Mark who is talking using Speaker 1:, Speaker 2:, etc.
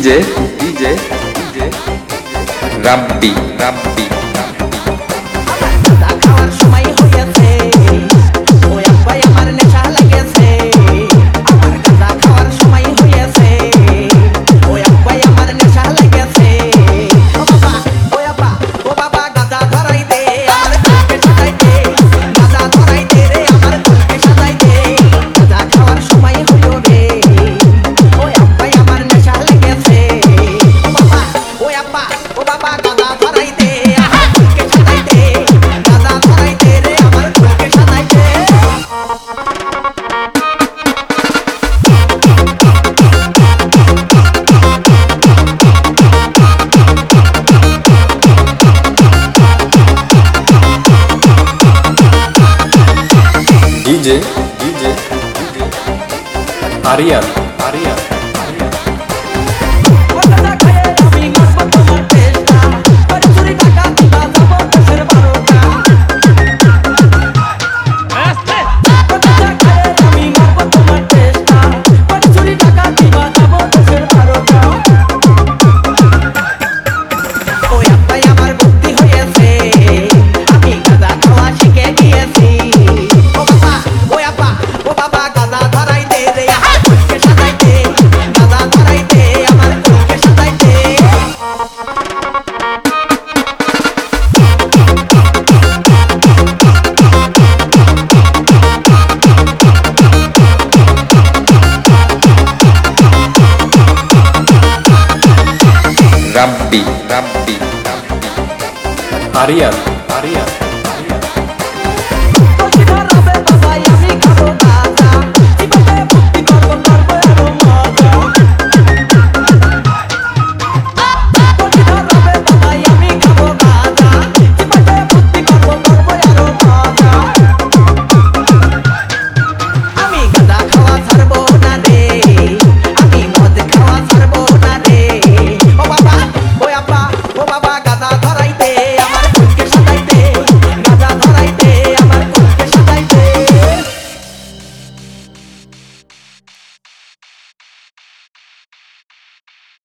Speaker 1: DJ DJ DJ Rabbi Rabbi
Speaker 2: খাওয়ার সময় হয়েছে ওই আব্বাই আমার নেশা লেগেছে আমার গাঁজা খাওয়ার সময় হয়েছে ওই আব্বাই আমার নেশা লেগেছে ও বাবা ওই আব্বা ও বাবা গাঁজা ধরাই দে আমার কুলকে সাজাই দে গাঁজা ধরাই দে রে আমার কুলকে সাজাই দে গাঁজা খাওয়ার সময় হলো রে ওই আব্বাই আমার নেশা লেগেছে ও বাবা ওই আব্বা ও বাবা গাঁজা ধরাই দে আমার কুলকে সাজাই দে গাঁজা ধরাই দে রে আমার কুলকে সাজাই দে
Speaker 1: ডিজে ডিজে আরিয়ান আরিয়ান
Speaker 2: গাঁজা খায়ে আমি মারবো তোমার চেষ্টা বাড়ি চুরি টাকা দিবা যাবো দেশের 12টা গাঁজা খায়ে আমি মারবো তোমার চেষ্টা বাড়ি চুরি টাকা দিবা যাবো দেশের 12টা ওই আব্বাই আমার বুদ্ধি হয়েছে আমি গাঁজা খাওয়া শিখে গিয়েছি ও বাবা ওই আব্বা ও বাবা গাঁজা ধরাই দে রে আমার কুলকে সাজাই দে গাঁজা ধরাই দে আমার কুলকে সাজাই দে
Speaker 1: রাব্বি রাব্বি রাব্বি আরিয়ান